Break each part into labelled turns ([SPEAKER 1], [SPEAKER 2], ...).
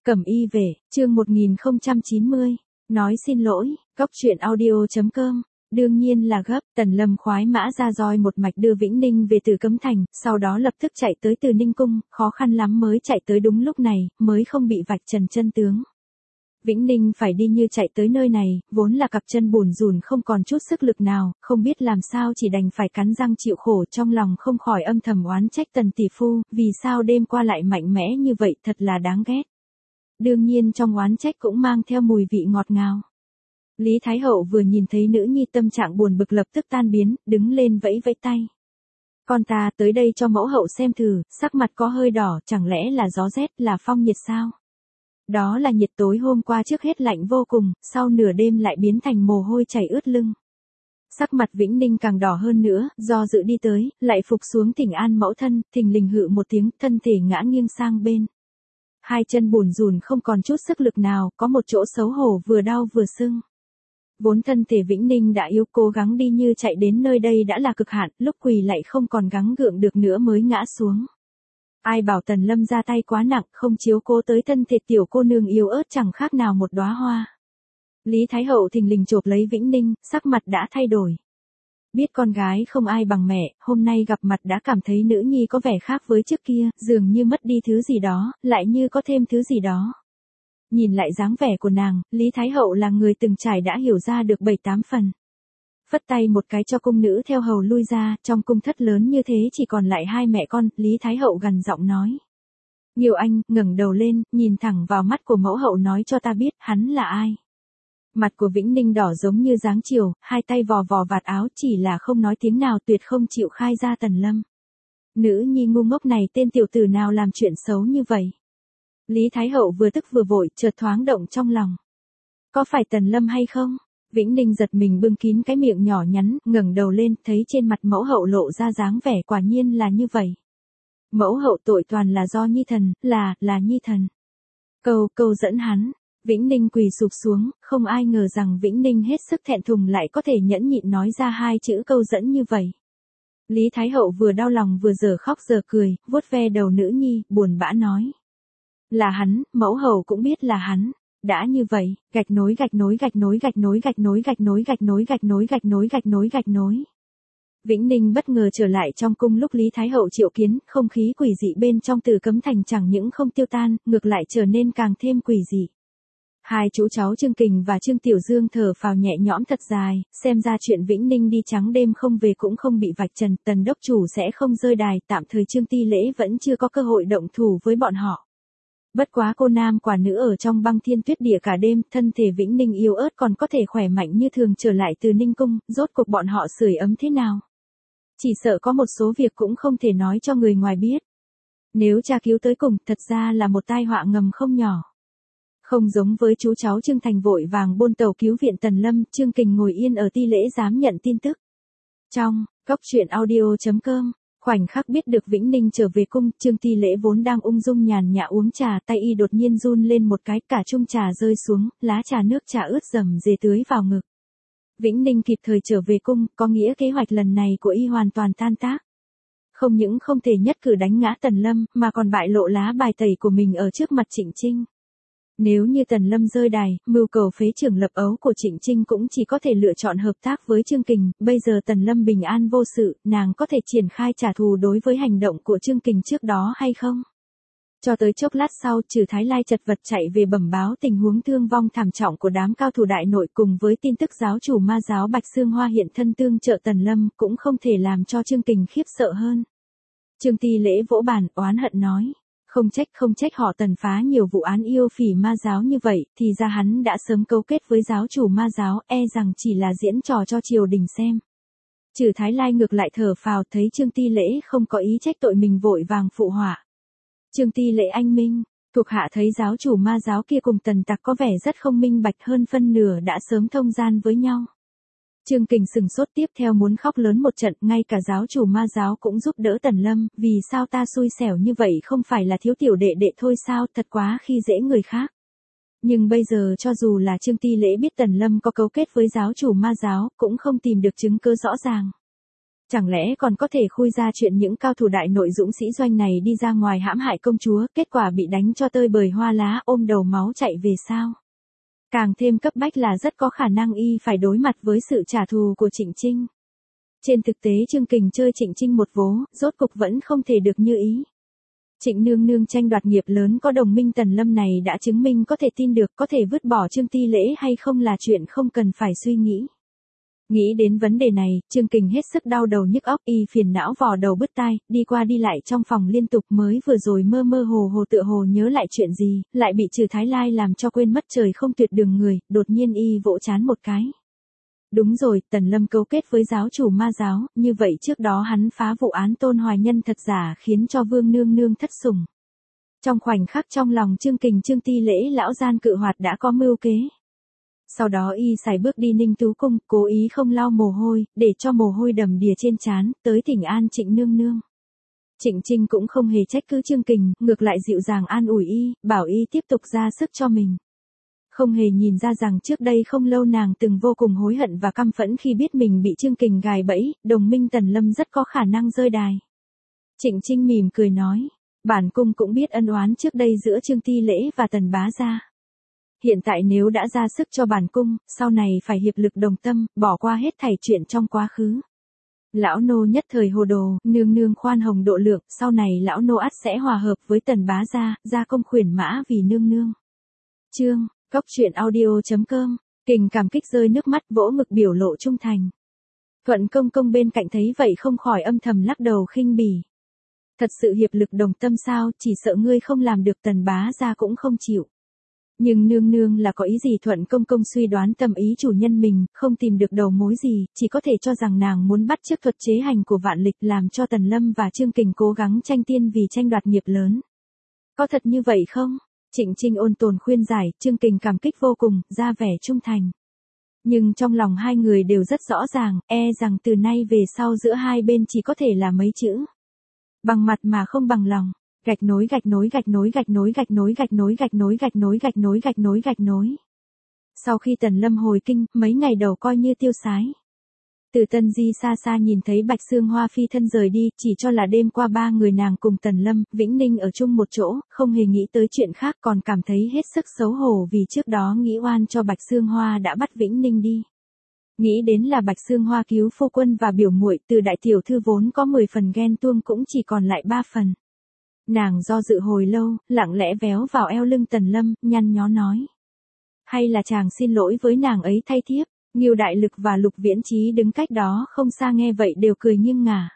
[SPEAKER 1] Cẩm y về, chương 1090, nói xin lỗi, cóc truyện audio.com. Đương nhiên là gấp, Tần Lâm khoái mã ra roi một mạch đưa Vĩnh Ninh về Từ Cấm Thành, sau đó lập tức chạy tới Từ Ninh Cung, khó khăn lắm mới chạy tới đúng lúc này, mới không bị vạch trần chân tướng. Vĩnh Ninh phải đi như chạy tới nơi này, vốn là cặp chân bùn rùn không còn chút sức lực nào, không biết làm sao chỉ đành phải cắn răng chịu khổ, trong lòng không khỏi âm thầm oán trách Tần tỷ phu, vì sao đêm qua lại mạnh mẽ như vậy, thật là đáng ghét. Đương nhiên trong oán trách cũng mang theo mùi vị ngọt ngào. Lý Thái Hậu vừa nhìn thấy nữ nhi tâm trạng buồn bực lập tức tan biến, đứng lên vẫy vẫy tay. Con ta tới đây cho mẫu hậu xem thử, sắc mặt có hơi đỏ, chẳng lẽ là gió rét, là phong nhiệt sao? Đó là nhiệt tối hôm qua trước hết lạnh vô cùng, sau nửa đêm lại biến thành mồ hôi chảy ướt lưng. Sắc mặt Vĩnh Ninh càng đỏ hơn nữa, do dự đi tới, lại phục xuống thỉnh an mẫu thân, thình lình hự một tiếng, thân thể ngã nghiêng sang bên. Hai chân bùn rùn không còn chút sức lực nào, có một chỗ xấu hổ vừa đau vừa sưng. Vốn thân thể Vĩnh Ninh đã yếu, cố gắng đi như chạy đến nơi đây đã là cực hạn, lúc quỳ lại không còn gắng gượng được nữa mới ngã xuống. Ai bảo Tần Lâm ra tay quá nặng, không chiếu cố tới thân thể tiểu cô nương yếu ớt chẳng khác nào một đóa hoa. Lý Thái Hậu thình lình chộp lấy Vĩnh Ninh, sắc mặt đã thay đổi. Biết con gái không ai bằng mẹ, hôm nay gặp mặt đã cảm thấy nữ nhi có vẻ khác với trước kia, dường như mất đi thứ gì đó, lại như có thêm thứ gì đó. Nhìn lại dáng vẻ của nàng, Lý Thái Hậu là người từng trải đã hiểu ra được 7-8 phần. Phất tay một cái cho cung nữ theo hầu lui ra, trong cung thất lớn như thế chỉ còn lại hai mẹ con, Lý Thái Hậu gằn giọng nói. Nhiều Anh, ngẩng đầu lên, nhìn thẳng vào mắt của mẫu hậu nói cho ta biết, hắn là ai. Mặt của Vĩnh Ninh đỏ giống như dáng chiều, hai tay vò vò vạt áo chỉ là không nói tiếng nào, tuyệt không chịu khai ra Tần Lâm. Nữ nhi ngu ngốc này tên tiểu tử nào làm chuyện xấu như vậy. Lý Thái Hậu vừa tức vừa vội, chợt thoáng động trong lòng. Có phải Tần Lâm hay không? Vĩnh Ninh giật mình bưng kín cái miệng nhỏ nhắn, ngẩng đầu lên, thấy trên mặt mẫu hậu lộ ra dáng vẻ quả nhiên là như vậy. Mẫu hậu tội toàn là do Nhi thần, là Nhi thần. Câu dẫn hắn. Vĩnh Ninh quỳ sụp xuống, không ai ngờ rằng Vĩnh Ninh hết sức thẹn thùng lại có thể nhẫn nhịn nói ra hai chữ câu dẫn như vậy. Lý Thái Hậu vừa đau lòng vừa giờ khóc giờ cười, vuốt ve đầu nữ nhi, buồn bã nói. Là hắn, mẫu hậu cũng biết là hắn. Đã như vậy, gạch nối. Vĩnh Ninh bất ngờ trở lại trong cung lúc Lý Thái Hậu triệu kiến, không khí quỷ dị bên trong Từ Cấm Thành chẳng những không tiêu tan, ngược lại trở nên càng thêm quỷ dị. Hai chú cháu Trương Kình và Trương Tiểu Dương thở phào nhẹ nhõm thật dài, xem ra chuyện Vĩnh Ninh đi trắng đêm không về cũng không bị vạch trần, Tần đốc chủ sẽ không rơi đài, tạm thời Trương Ti Lễ vẫn chưa có cơ hội động thủ với bọn họ. Bất quá cô nam quả nữ ở trong băng thiên tuyết địa cả đêm, thân thể Vĩnh Ninh yếu ớt còn có thể khỏe mạnh như thường trở lại từ Ninh Cung, rốt cuộc bọn họ sưởi ấm thế nào. Chỉ sợ có một số việc cũng không thể nói cho người ngoài biết. Nếu tra cứu tới cùng, thật ra là một tai họa ngầm không nhỏ. Không giống với chú cháu Trương Thành vội vàng bôn tàu cứu viện Tần Lâm, Trương Kình ngồi yên ở ti lễ dám nhận tin tức. Trong, cóc truyện audio.com. Khoảnh khắc biết được Vĩnh Ninh trở về cung, Trương Ti Lễ vốn đang ung dung nhàn nhã uống trà, tay y đột nhiên run lên một cái, cả chung trà rơi xuống, lá trà nước trà ướt rầm rề tưới vào ngực. Vĩnh Ninh kịp thời trở về cung, có nghĩa kế hoạch lần này của y hoàn toàn tan tác. Không những không thể nhất cử đánh ngã Tần Lâm, mà còn bại lộ lá bài tẩy của mình ở trước mặt Trịnh Trinh. Nếu như Tần Lâm rơi đài, mưu cầu phế trưởng lập ấu của Trịnh Trinh cũng chỉ có thể lựa chọn hợp tác với Trương Kình, bây giờ Tần Lâm bình an vô sự, nàng có thể triển khai trả thù đối với hành động của Trương Kình trước đó hay không? Cho tới chốc lát sau, Trừ Thái Lai chật vật chạy về bẩm báo tình huống thương vong thảm trọng của đám cao thủ đại nội cùng với tin tức giáo chủ ma giáo Bạch Xương Hoa hiện thân tương trợ Tần Lâm, cũng không thể làm cho Trương Kình khiếp sợ hơn. Trương Ti Lễ vỗ bàn, oán hận nói. Không trách họ Tần phá nhiều vụ án yêu phỉ ma giáo như vậy, thì ra hắn đã sớm cấu kết với giáo chủ ma giáo, e rằng chỉ là diễn trò cho triều đình xem. Trừ Thái Lai ngược lại thở phào, thấy Trương Ti Lễ không có ý trách tội mình vội vàng phụ họa. Trương Ti Lễ anh minh, thuộc hạ thấy giáo chủ ma giáo kia cùng Tần tặc có vẻ rất không minh bạch, hơn phân nửa đã sớm thông gian với nhau. Trương Kình sừng sốt, tiếp theo muốn khóc lớn một trận, ngay cả giáo chủ ma giáo cũng giúp đỡ Tần Lâm, vì sao ta xui xẻo như vậy, không phải là thiếu tiểu đệ đệ thôi sao, thật quá khi dễ người khác. Nhưng bây giờ cho dù là Trương Ti Lễ biết Tần Lâm có cấu kết với giáo chủ ma giáo, cũng không tìm được chứng cứ rõ ràng. Chẳng lẽ còn có thể khui ra chuyện những cao thủ đại nội dũng sĩ doanh này đi ra ngoài hãm hại công chúa, kết quả bị đánh cho tơi bời hoa lá, ôm đầu máu chạy về sao? Càng thêm cấp bách là rất có khả năng y phải đối mặt với sự trả thù của Trịnh Trinh. Trên thực tế Trương Kình chơi Trịnh Trinh một vố, rốt cục vẫn không thể được như ý. Trịnh nương nương tranh đoạt nghiệp lớn có đồng minh Tần Lâm này đã chứng minh có thể tin được, có thể vứt bỏ Trương Ti Lễ hay không là chuyện không cần phải suy nghĩ. Nghĩ đến vấn đề này, Trương Kình hết sức đau đầu nhức óc, y phiền não vò đầu bứt tai, đi qua đi lại trong phòng liên tục, mới vừa rồi mơ mơ hồ hồ tựa hồ nhớ lại chuyện gì, lại bị Trừ Thái Lai làm cho quên mất trời không tuyệt đường người, đột nhiên y vỗ chán một cái. Đúng rồi, Tần Lâm cấu kết với giáo chủ ma giáo, như vậy trước đó hắn phá vụ án Tôn Hoài Nhân thật giả khiến cho Vương Nương Nương thất sủng. Trong khoảnh khắc trong lòng Trương Kình Trương Ti Lễ lão gian cự hoạt đã có mưu kế. Sau đó y xài bước đi Ninh Tú Cung, cố ý không lau mồ hôi, để cho mồ hôi đầm đìa trên trán, tới thỉnh an Trịnh nương nương. Trịnh Trinh cũng không hề trách cứ Trương Kình, ngược lại dịu dàng an ủi y, bảo y tiếp tục ra sức cho mình. Không hề nhìn ra rằng trước đây không lâu nàng từng vô cùng hối hận và căm phẫn khi biết mình bị Trương Kình gài bẫy, đồng minh Tần Lâm rất có khả năng rơi đài. Trịnh Trinh mỉm cười nói, bản cung cũng biết ân oán trước đây giữa Trương Ti Lễ và Tần Bá Gia. Hiện tại nếu đã ra sức cho bản cung, sau này phải hiệp lực đồng tâm, bỏ qua hết thảy chuyện trong quá khứ. Lão nô nhất thời hồ đồ, nương nương khoan hồng độ lượng, sau này lão nô ắt sẽ hòa hợp với Tần Bá Gia, gia công khuyển mã vì nương nương. Chương, Cốc truyện audio.com, Kình cảm kích rơi nước mắt vỗ ngực biểu lộ trung thành. Thuận công công bên cạnh thấy vậy không khỏi âm thầm lắc đầu khinh bỉ. Thật sự hiệp lực đồng tâm sao, chỉ sợ ngươi không làm được Tần Bá Gia cũng không chịu. Nhưng nương nương là có ý gì? Thuận công công suy đoán tâm ý chủ nhân mình, không tìm được đầu mối gì, chỉ có thể cho rằng nàng muốn bắt chước thuật chế hành của Vạn Lịch làm cho Tần Lâm và Trương Kình cố gắng tranh tiên vì tranh đoạt nghiệp lớn. Có thật như vậy không? Trịnh Trinh ôn tồn khuyên giải, Trương Kình cảm kích vô cùng, ra vẻ trung thành. Nhưng trong lòng hai người đều rất rõ ràng, rằng từ nay về sau giữa hai bên chỉ có thể là mấy chữ. Bằng mặt mà không bằng lòng. Gạch nối gạch nối gạch nối gạch nối gạch nối gạch nối gạch nối gạch nối gạch nối gạch nối gạch nối. Sau khi Tần Lâm hồi kinh, mấy ngày đầu coi như tiêu sái. Từ Tân Di xa xa nhìn thấy Bạch Xương Hoa phi thân rời đi, chỉ cho là đêm qua ba người nàng cùng Tần Lâm, Vĩnh Ninh ở chung một chỗ, không hề nghĩ tới chuyện khác, còn cảm thấy hết sức xấu hổ vì trước đó nghĩ oan cho Bạch Xương Hoa đã bắt Vĩnh Ninh đi. Nghĩ đến là Bạch Xương Hoa cứu phu quân và biểu muội, từ đại tiểu thư vốn có 10 phần ghen tuông cũng chỉ còn lại 3 phần. Nàng do dự hồi lâu, lặng lẽ véo vào eo lưng Tần Lâm, nhăn nhó nói. Hay là chàng xin lỗi với nàng ấy thay thiếp. Ngưu Đại Lực và Lục Viễn Chí đứng cách đó không xa nghe vậy đều cười nghiêng ngả.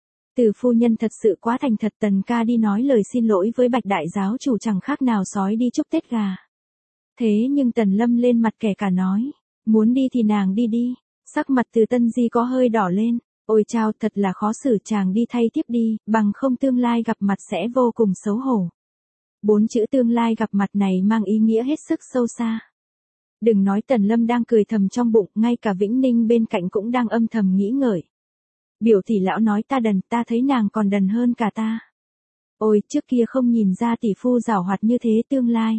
[SPEAKER 1] Từ phu nhân thật sự quá thành thật, Tần ca đi nói lời xin lỗi với Bạch đại giáo chủ chẳng khác nào sói đi chúc Tết gà. Thế nhưng Tần Lâm lên mặt kẻ cả nói. Muốn đi thì nàng đi đi. Sắc mặt Từ Tân Di có hơi đỏ lên. Ôi chao, thật là khó xử, chàng đi thay tiếp đi, bằng không tương lai gặp mặt sẽ vô cùng xấu hổ. 4 chữ tương lai gặp mặt này mang ý nghĩa hết sức sâu xa. Đừng nói Tần Lâm đang cười thầm trong bụng, ngay cả Vĩnh Ninh bên cạnh cũng đang âm thầm nghĩ ngợi. Biểu tỷ lão nói ta đần, ta thấy nàng còn đần hơn cả ta. Ôi, trước kia không nhìn ra tỷ phu giảo hoạt như thế tương lai.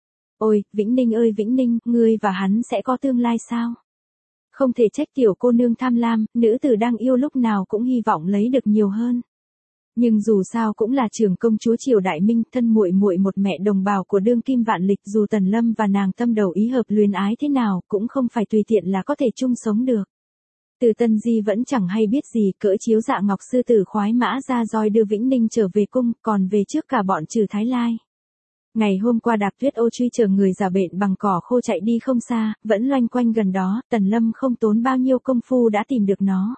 [SPEAKER 1] Ôi, Vĩnh Ninh ơi Vĩnh Ninh, ngươi và hắn sẽ có tương lai sao? Không thể trách tiểu cô nương tham lam, nữ tử đang yêu lúc nào cũng hy vọng lấy được nhiều hơn. Nhưng dù sao cũng là trưởng công chúa Triều Đại Minh, thân muội muội một mẹ đồng bào của đương kim Vạn Lịch, dù Tần Lâm và nàng tâm đầu ý hợp luyến ái thế nào, cũng không phải tùy tiện là có thể chung sống được. Từ Tân Di vẫn chẳng hay biết gì, cỡ chiếu Dạ Ngọc sư tử khoái mã ra roi đưa Vĩnh Ninh trở về cung, còn về trước cả bọn Trừ Thái Lai. Ngày hôm qua Đạp Tuyết Ô truy chờ người già bệnh bằng cỏ khô chạy đi không xa, vẫn loanh quanh gần đó, Tần Lâm không tốn bao nhiêu công phu đã tìm được nó.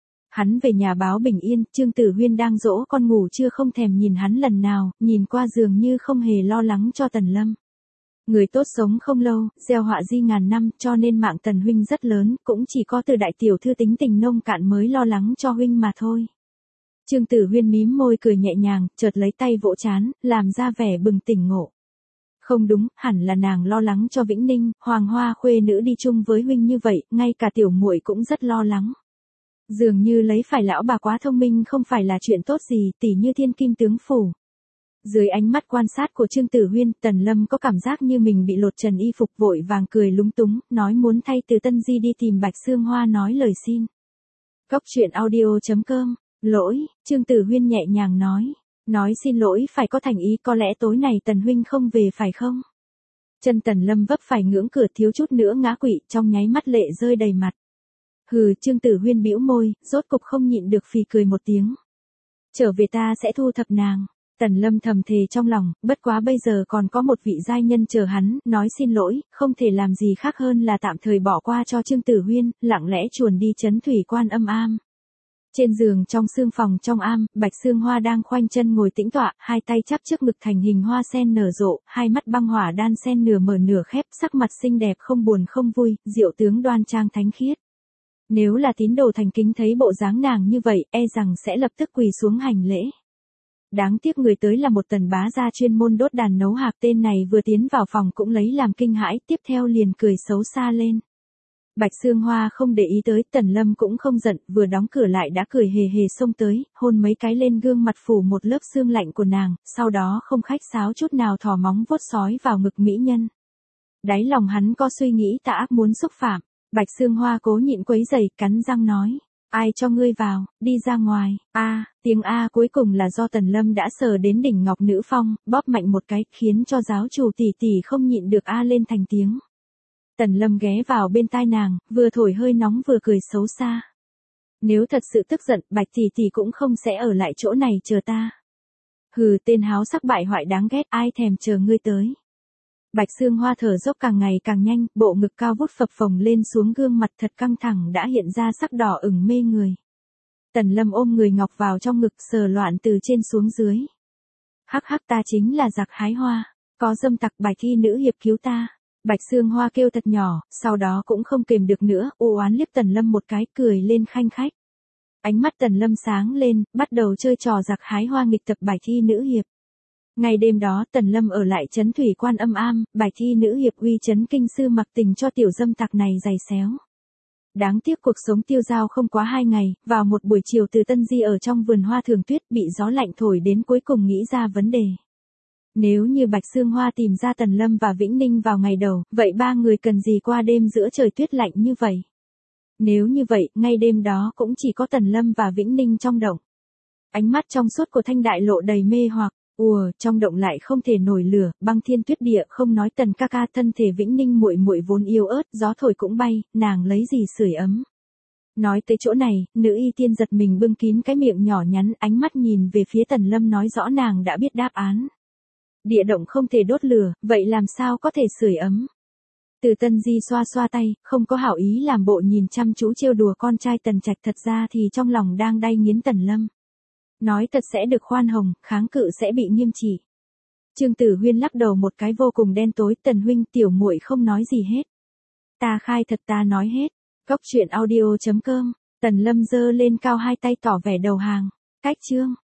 [SPEAKER 1] Hắn về nhà báo bình yên, Trương Tử Huyên đang dỗ con ngủ chưa không thèm nhìn hắn lần nào, nhìn qua dường như không hề lo lắng cho Tần Lâm. Người tốt sống không lâu, gieo họa di ngàn năm, cho nên mạng Tần huynh rất lớn, cũng chỉ có Từ đại tiểu thư tính tình nông cạn mới lo lắng cho huynh mà thôi. Trương Tử Huyên mím môi cười nhẹ nhàng, chợt lấy tay vỗ trán, làm ra vẻ bừng tỉnh ngộ. Không đúng, hẳn là nàng lo lắng cho Vĩnh Ninh, Hoàng Hoa khuê nữ đi chung với huynh như vậy, ngay cả tiểu muội cũng rất lo lắng. Dường như lấy phải lão bà quá thông minh không phải là chuyện tốt gì, tỉ như Thiên Kim tướng phủ. Dưới ánh mắt quan sát của Trương Tử Huyên, Tần Lâm có cảm giác như mình bị lột trần y phục, vội vàng cười lúng túng, nói muốn thay Từ Tân Di đi tìm Bạch Xương Hoa nói lời xin. Cốc truyện audio.com, lỗi, Trương Tử Huyên nhẹ nhàng nói xin lỗi phải có thành ý, có lẽ tối này Tần huynh không về phải không? Chân Tần Lâm vấp phải ngưỡng cửa thiếu chút nữa ngã quỵ, trong nháy mắt lệ rơi đầy mặt. Hừ, Trương Tử Huyên bĩu môi, rốt cục không nhịn được phì cười một tiếng. Trở về ta sẽ thu thập nàng. Tần Lâm thầm thề trong lòng, bất quá bây giờ còn có một vị giai nhân chờ hắn, nói xin lỗi, không thể làm gì khác hơn là tạm thời bỏ qua cho Trương Tử Huyên, lặng lẽ chuồn đi trấn thủy quan âm am. Trên giường trong sương phòng trong am, Bạch Sương Hoa đang khoanh chân ngồi tĩnh tọa, hai tay chắp trước ngực thành hình hoa sen nở rộ, hai mắt băng hỏa đan sen nửa mở nửa khép, sắc mặt xinh đẹp không buồn không vui, diệu tướng đoan trang thánh khiết. Nếu là tín đồ thành kính thấy bộ dáng nàng như vậy, e rằng sẽ lập tức quỳ xuống hành lễ. Đáng tiếc người tới là một Tần bá gia chuyên môn đốt đàn nấu hạc, tên này vừa tiến vào phòng cũng lấy làm kinh hãi, tiếp theo liền cười xấu xa lên. Bạch Sương Hoa không để ý tới, Tần Lâm cũng không giận, vừa đóng cửa lại đã cười hề hề xông tới, hôn mấy cái lên gương mặt phủ một lớp sương lạnh của nàng, sau đó không khách sáo chút nào thò móng vuốt sói vào ngực mỹ nhân. Đáy lòng hắn có suy nghĩ tà ác muốn xúc phạm, Bạch Sương Hoa cố nhịn quấy giày, cắn răng nói. Ai cho ngươi vào, đi ra ngoài, tiếng cuối cùng là do Tần Lâm đã sờ đến đỉnh ngọc nữ phong, bóp mạnh một cái, khiến cho giáo chủ tỷ tỷ không nhịn được lên thành tiếng. Tần Lâm ghé vào bên tai nàng, vừa thổi hơi nóng vừa cười xấu xa. Nếu thật sự tức giận, Bạch tỷ tỷ cũng không sẽ ở lại chỗ này chờ ta. Hừ, tên háo sắc bại hoại đáng ghét, ai thèm chờ ngươi tới. Bạch Sương Hoa thở dốc càng ngày càng nhanh, bộ ngực cao vút phập phồng lên xuống, gương mặt thật căng thẳng đã hiện ra sắc đỏ ửng mê người. Tần Lâm ôm người ngọc vào trong ngực, sờ loạn từ trên xuống dưới. Hắc hắc, ta chính là giặc hái hoa, có dâm tặc Bạch thi nữ hiệp cứu ta. Bạch Sương Hoa kêu thật nhỏ, sau đó cũng không kềm được nữa, u oán liếc Tần Lâm một cái, cười lên khanh khách. Ánh mắt Tần Lâm sáng lên, bắt đầu chơi trò giặc hái hoa nghịch tập Bạch thi nữ hiệp. Ngày đêm đó Tần Lâm ở lại trấn thủy quan âm am, Bạch thi nữ hiệp uy trấn kinh sư mặc tình cho tiểu dâm tặc này giày xéo. Đáng tiếc cuộc sống tiêu dao không quá 2 ngày, vào một buổi chiều Từ Tân Di ở trong vườn hoa thường tuyết bị gió lạnh thổi đến, cuối cùng nghĩ ra vấn đề. Nếu như Bạch Sương Hoa tìm ra Tần Lâm và Vĩnh Ninh vào ngày đầu, vậy ba người cần gì qua đêm giữa trời tuyết lạnh như vậy? Nếu như vậy, ngay đêm đó cũng chỉ có Tần Lâm và Vĩnh Ninh trong động. Ánh mắt trong suốt của Thanh Đại Lộ đầy mê hoặc, trong động lại không thể nổi lửa, băng thiên tuyết địa, không nói Tần ca ca, thân thể Vĩnh Ninh muội muội vốn yếu ớt, gió thổi cũng bay, nàng lấy gì sưởi ấm. Nói tới chỗ này, nữ y tiên giật mình bưng kín cái miệng nhỏ nhắn, ánh mắt nhìn về phía Tần Lâm nói rõ nàng đã biết đáp án. Địa động không thể đốt lửa, vậy làm sao có thể sưởi ấm? Từ Tân Di xoa xoa tay, không có hảo ý làm bộ nhìn chăm chú trêu đùa con trai Tần Trạch, thật ra thì trong lòng đang đay nghiến Tần Lâm. Nói thật sẽ được khoan hồng, kháng cự sẽ bị nghiêm trị. Trương Tử Huyên lắc đầu một cái vô cùng đen tối, Tần huynh, tiểu muội không nói gì hết. Ta khai thật, ta nói hết. Cốc truyện audio.com, Tần Lâm giơ lên cao hai tay tỏ vẻ đầu hàng. Cách chương.